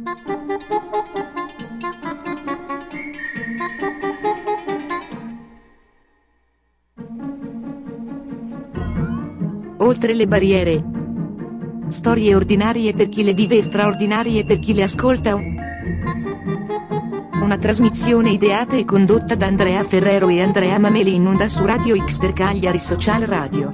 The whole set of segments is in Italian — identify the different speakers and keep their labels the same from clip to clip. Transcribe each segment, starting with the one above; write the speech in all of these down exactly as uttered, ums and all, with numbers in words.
Speaker 1: Oltre le barriere. Storie ordinarie per chi le vive e straordinarie per chi le ascolta. Una trasmissione ideata e condotta da Andrea Ferrero e Andrea Mameli in onda su Radio X per Cagliari Social Radio.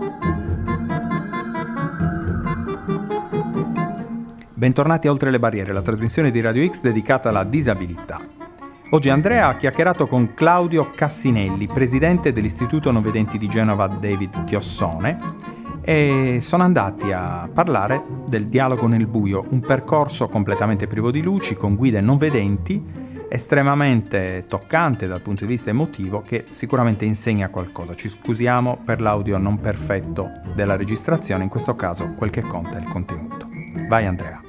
Speaker 2: Bentornati a Oltre le barriere, la trasmissione di Radio X dedicata alla disabilità. Oggi Andrea ha chiacchierato con Claudio Cassinelli, presidente dell'Istituto Non Vedenti di Genova David Chiossone, e sono andati a parlare del dialogo nel buio, un percorso completamente privo di luci, con guide non vedenti, estremamente toccante dal punto di vista emotivo, che sicuramente insegna qualcosa. Ci scusiamo per l'audio non perfetto della registrazione, in questo caso quel che conta è il contenuto. Vai Andrea.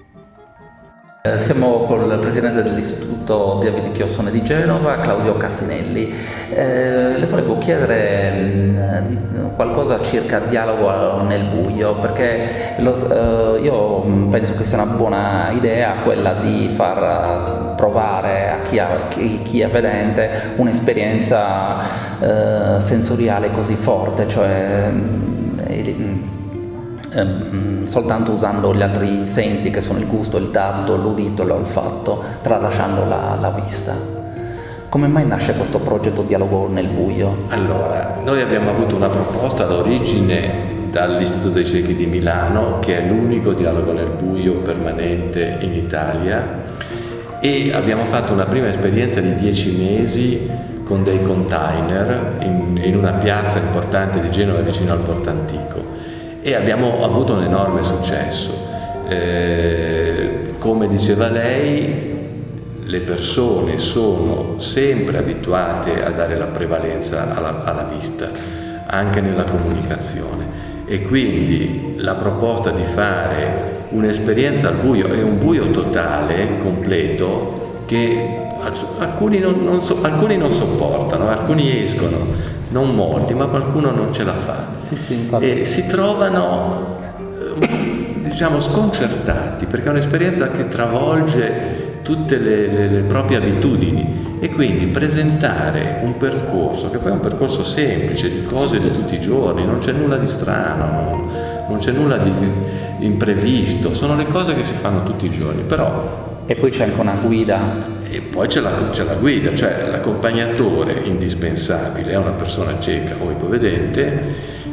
Speaker 3: Siamo col presidente dell'Istituto David Chiossone di Genova, Claudio Cassinelli. Eh, le volevo chiedere mh, di, qualcosa circa il dialogo nel buio, perché lo, eh, io penso che sia una buona idea quella di far provare a chi, ha, chi, chi è vedente un'esperienza eh, sensoriale così forte, cioè eh, Ehm, soltanto usando gli altri sensi che sono il gusto, il tatto, l'udito, l'olfatto, tralasciando la, la vista. Come mai nasce questo progetto Dialogo nel buio?
Speaker 4: Allora, noi abbiamo avuto una proposta d'origine dall'Istituto dei Ciechi di Milano, che è l'unico dialogo nel buio permanente in Italia, e abbiamo fatto una prima esperienza di dieci mesi con dei container in, in una piazza importante di Genova vicino al Porto Antico. E abbiamo avuto un enorme successo. Eh, come diceva lei, le persone sono sempre abituate a dare la prevalenza alla, alla vista, anche nella comunicazione. E quindi la proposta di fare un'esperienza al buio, è un buio totale, completo, che alcuni non, non, so, alcuni non sopportano, alcuni escono. Non molti, ma qualcuno non ce la fa.
Speaker 3: Sì, sì,
Speaker 4: e si trovano, diciamo, sconcertati, perché è un'esperienza che travolge tutte le, le, le proprie abitudini, e quindi presentare un percorso, che poi è un percorso semplice, di cose di tutti i giorni, non c'è nulla di strano, non, non c'è nulla di imprevisto, sono le cose che si fanno tutti i giorni, però...
Speaker 3: E poi c'è anche una guida.
Speaker 4: E poi c'è la, c'è la guida, cioè l'accompagnatore indispensabile è una persona cieca o ipovedente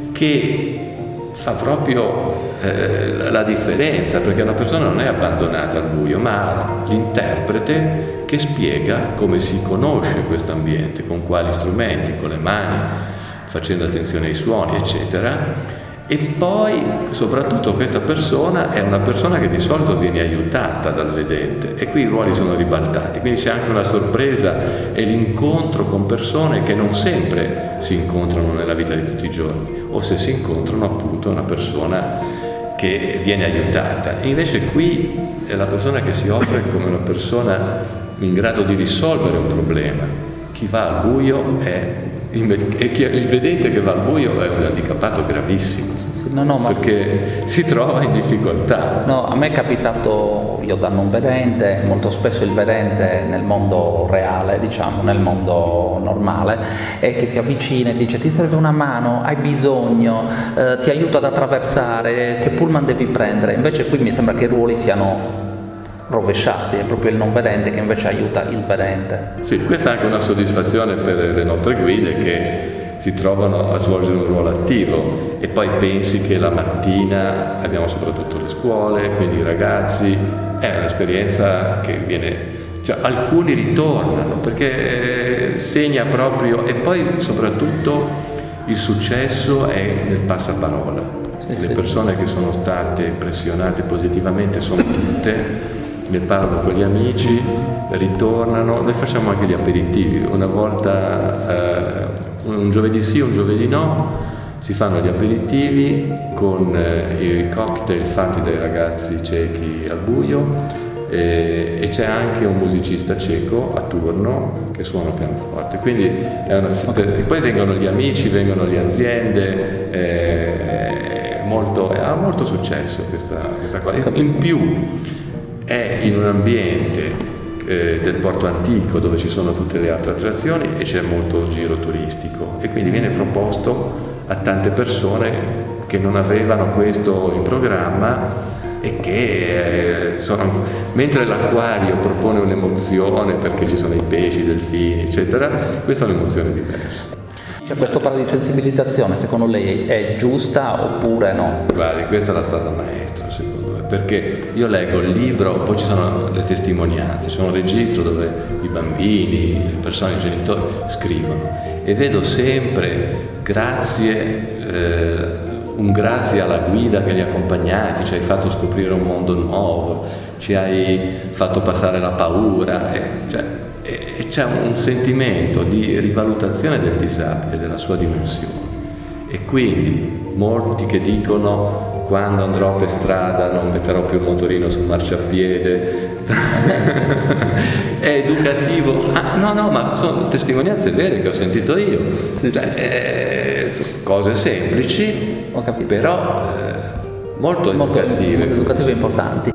Speaker 4: che fa proprio eh, la differenza, perché la persona non è abbandonata al buio, ma ha l'interprete che spiega come si conosce questo ambiente, con quali strumenti, con le mani, facendo attenzione ai suoni, eccetera. E poi soprattutto questa persona è una persona che di solito viene aiutata dal vedente, e qui i ruoli sono ribaltati, quindi c'è anche una sorpresa e l'incontro con persone che non sempre si incontrano nella vita di tutti i giorni, o se si incontrano appunto una persona che viene aiutata. E invece qui è la persona che si offre come una persona in grado di risolvere un problema. Chi va al buio è il vedente che va al buio è un handicappato gravissimo,
Speaker 3: no, no, ma...
Speaker 4: perché si trova in difficoltà.
Speaker 3: No, a me è capitato, io da non vedente, molto spesso il vedente nel mondo reale, diciamo, nel mondo normale, è che si avvicina e dice: ti serve una mano, hai bisogno, eh, ti aiuto ad attraversare, che pullman devi prendere. Invece qui mi sembra che i ruoli siano rovesciati, è proprio il non vedente che invece aiuta il vedente.
Speaker 4: Sì, questa è anche una soddisfazione per le nostre guide, che si trovano a svolgere un ruolo attivo. E poi pensi che la mattina abbiamo soprattutto le scuole, quindi i ragazzi, è un'esperienza che viene, cioè alcuni ritornano perché segna proprio, e poi soprattutto il successo è nel passaparola. Sì, le persone sì. che sono state impressionate positivamente sono tutte, ne parlano con gli amici, ritornano. Noi facciamo anche gli aperitivi, una volta eh, un giovedì sì, un giovedì no, si fanno gli aperitivi con eh, i cocktail fatti dai ragazzi ciechi al buio, eh, e c'è anche un musicista cieco a turno che suona pianoforte, quindi è una, e poi vengono gli amici, vengono le aziende, eh, molto, ha molto successo questa, questa cosa. In più è in un ambiente eh, del porto antico dove ci sono tutte le altre attrazioni e c'è molto giro turistico, e quindi viene proposto a tante persone che non avevano questo in programma e che eh, sono, mentre l'acquario propone un'emozione perché ci sono i pesci, i delfini, eccetera, questa è un'emozione diversa.
Speaker 3: Cioè, questo parla di sensibilizzazione, secondo lei è giusta oppure no?
Speaker 4: Guardi, questa è la strada maestra, secondo me, perché io leggo il libro, poi ci sono le testimonianze, c'è un registro dove i bambini, le persone, i genitori scrivono, e vedo sempre grazie, eh, un grazie alla guida che li ha accompagnati, ci hai fatto scoprire un mondo nuovo, ci hai fatto passare la paura, e, cioè, e c'è un sentimento di rivalutazione del disabile, della sua dimensione. E quindi molti che dicono: quando andrò per strada non metterò più il motorino sul marciapiede, è educativo. Ah, no, no, ma sono testimonianze vere che ho sentito io. Sì, cioè, sì, sì. Eh, sono cose semplici,
Speaker 3: ho capito,
Speaker 4: però eh, molto,
Speaker 3: molto
Speaker 4: educative.
Speaker 3: Molto educative e importanti.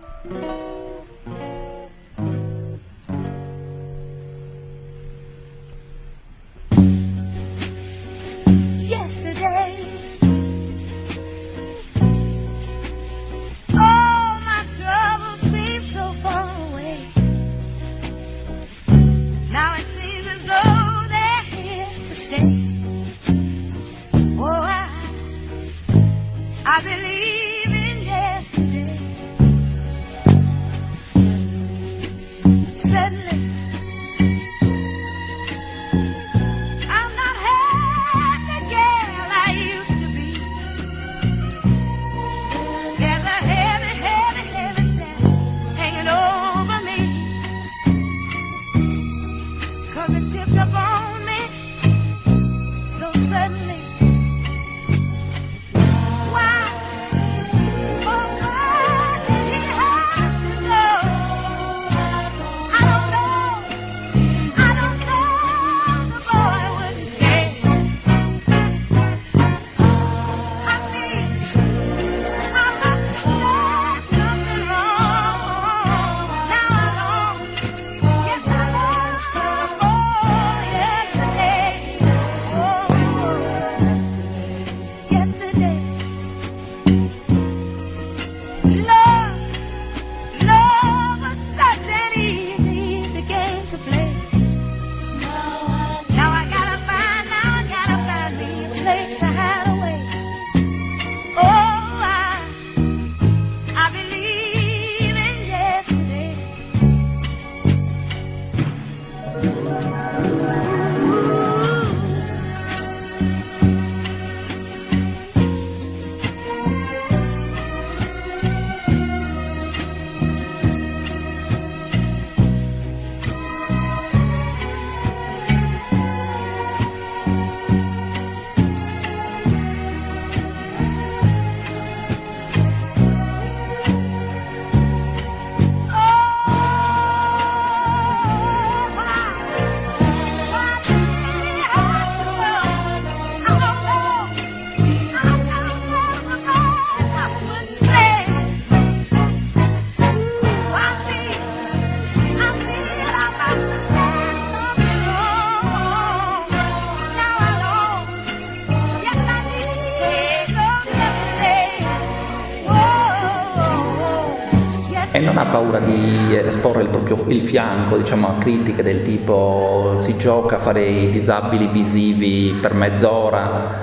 Speaker 3: E non ha paura di esporre il proprio il fianco, diciamo, a critiche del tipo si gioca a fare i disabili visivi per mezz'ora?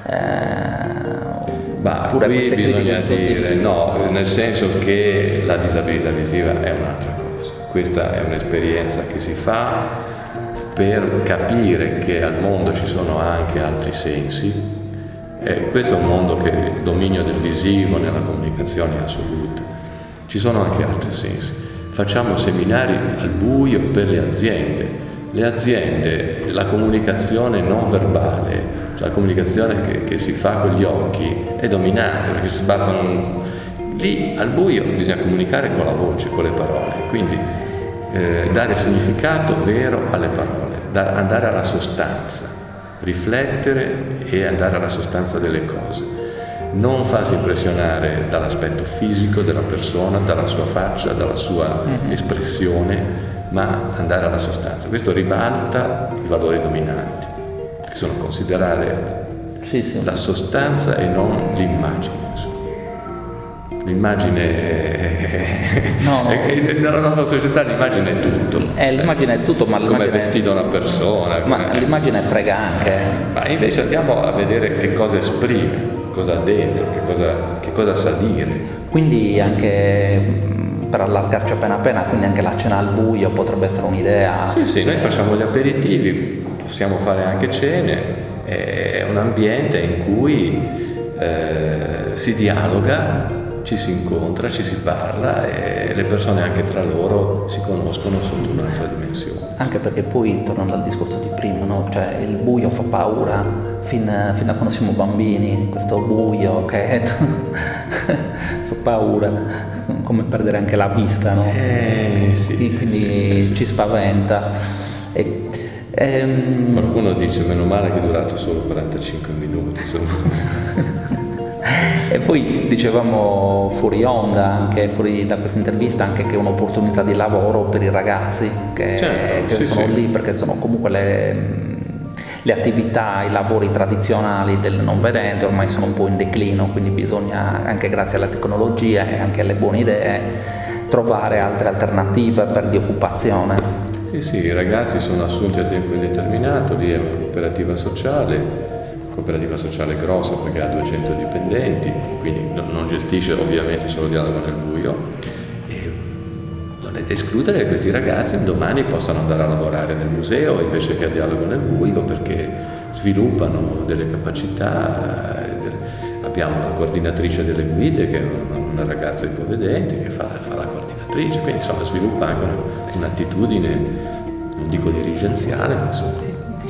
Speaker 3: Eh,
Speaker 4: Ma qui bisogna dire no, nel senso che la disabilità visiva è un'altra cosa. Questa è un'esperienza che si fa per capire che al mondo ci sono anche altri sensi. E questo è un mondo che il dominio del visivo nella comunicazione è assoluto. Ci sono anche altri sensi. Facciamo seminari al buio per le aziende. Le aziende, la comunicazione non verbale, cioè la comunicazione che, che si fa con gli occhi, è dominante, perché si basano lì al buio, bisogna comunicare con la voce, con le parole. Quindi eh, dare significato vero alle parole, da, andare alla sostanza, riflettere e andare alla sostanza delle cose. non farsi impressionare dall'aspetto fisico della persona, dalla sua faccia, dalla sua mm-hmm. espressione, ma andare alla sostanza. Questo ribalta i valori dominanti, che sono considerare sì, sì. la sostanza e non l'immagine. L'immagine no, no. È, è, nella nostra società l'immagine è tutto.
Speaker 3: Eh, l'immagine è tutto, ma
Speaker 4: come è vestita una persona.
Speaker 3: Ma come... l'immagine frega anche.
Speaker 4: Ma invece andiamo a vedere che cosa esprime, cosa ha dentro, che cosa, che cosa sa dire.
Speaker 3: Quindi anche per allargarci appena appena, quindi anche la cena al buio potrebbe essere un'idea.
Speaker 4: Sì, sì, noi facciamo gli aperitivi, possiamo fare anche cene, è un ambiente in cui eh, si dialoga, ci si incontra, ci si parla e le persone anche tra loro si conoscono sotto un'altra dimensione.
Speaker 3: Anche perché poi, tornando al discorso di prima, no? Cioè il buio fa paura fin, fin da quando siamo bambini, questo buio che fa paura, come perdere anche la vista, no?
Speaker 4: Eh, sì,
Speaker 3: quindi
Speaker 4: sì, sì.
Speaker 3: ci spaventa. E, ehm...
Speaker 4: Qualcuno dice meno male che è durato solo quarantacinque minuti, insomma.
Speaker 3: E poi dicevamo fuori onda, anche fuori da questa intervista, anche che è un'opportunità di lavoro per i ragazzi che,
Speaker 4: certo,
Speaker 3: che
Speaker 4: sì,
Speaker 3: sono
Speaker 4: sì.
Speaker 3: lì, perché sono comunque le, le attività, i lavori tradizionali del non vedente ormai sono un po' in declino, quindi bisogna, anche grazie alla tecnologia e anche alle buone idee, trovare altre alternative per di occupazione.
Speaker 4: Sì, sì, i ragazzi sono assunti a tempo indeterminato, lì è una cooperativa sociale. Cooperativa sociale grossa perché ha duecento dipendenti, quindi non gestisce ovviamente solo dialogo nel buio, e non è da escludere che questi ragazzi domani possano andare a lavorare nel museo invece che a dialogo nel buio, perché sviluppano delle capacità. Abbiamo la coordinatrice delle guide che è una ragazza ipovedente che fa, fa la coordinatrice, quindi insomma sviluppa anche una, un'attitudine, non dico dirigenziale, ma insomma.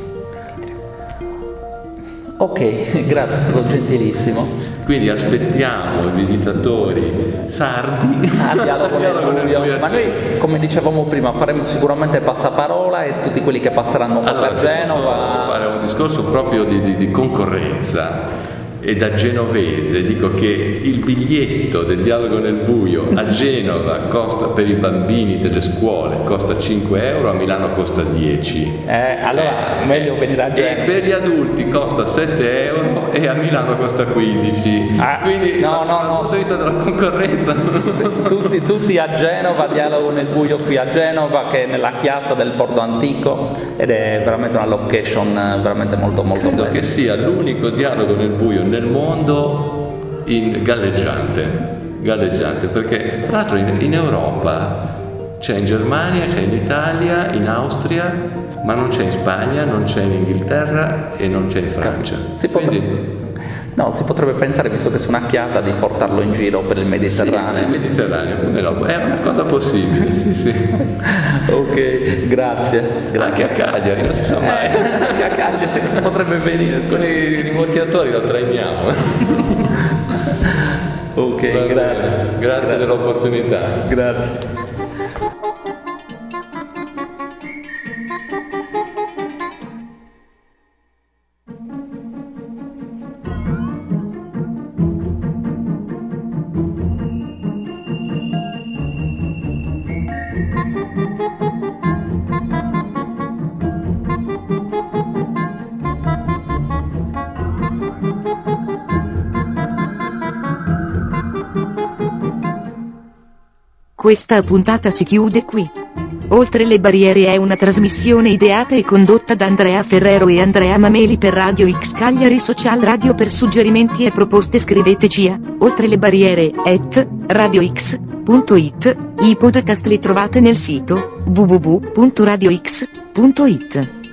Speaker 3: Ok, grazie, è stato gentilissimo.
Speaker 4: Quindi aspettiamo i visitatori sardi
Speaker 3: a dialogo nel buio. Ma noi, come dicevamo prima, faremo sicuramente passaparola e tutti quelli che passeranno
Speaker 4: allora,
Speaker 3: per Genova.
Speaker 4: Fare un discorso proprio di, di, di concorrenza. E da genovese dico che il biglietto del dialogo nel buio a Genova costa, per i bambini delle scuole, costa cinque euro, a Milano costa dieci.
Speaker 3: Eh, allora eh, meglio venire a Genova.
Speaker 4: E per gli adulti costa sette euro e a Milano costa quindici.
Speaker 3: Ah,
Speaker 4: Quindi
Speaker 3: no, no,
Speaker 4: dal
Speaker 3: no.
Speaker 4: punto di vista della concorrenza
Speaker 3: tutti, tutti a Genova, dialogo nel buio qui a Genova, che è nella chiatta del Porto Antico, ed è veramente una location veramente molto molto
Speaker 4: Credo
Speaker 3: bella.
Speaker 4: che sia l'unico dialogo nel buio nel mondo in galleggiante, galleggiante, perché tra l'altro in, in Europa c'è in Germania, c'è in Italia, in Austria, ma non c'è in Spagna, non c'è in Inghilterra e non c'è in Francia.
Speaker 3: Si
Speaker 4: Quindi,
Speaker 3: potrebbe, no, si potrebbe pensare, visto che sono una chiata, di portarlo in giro per il Mediterraneo.
Speaker 4: Sì, il Mediterraneo, come no? È una cosa possibile, sì, sì.
Speaker 3: Ok, grazie.
Speaker 4: Anche a Cagliari, non si sa mai.
Speaker 3: Eh, anche a Cagliari potrebbe venire.
Speaker 4: Con i rivoltiatori lo trainiamo.
Speaker 3: Ok, grazie.
Speaker 4: Grazie, grazie dell'opportunità.
Speaker 3: Grazie.
Speaker 1: Questa puntata si chiude qui. Oltre le barriere è una trasmissione ideata e condotta da Andrea Ferrero e Andrea Mameli per Radio X Cagliari Social Radio. Per suggerimenti e proposte scriveteci a oltre le barriere at radiox punto it. I podcast li trovate nel sito w w w punto radiox punto it.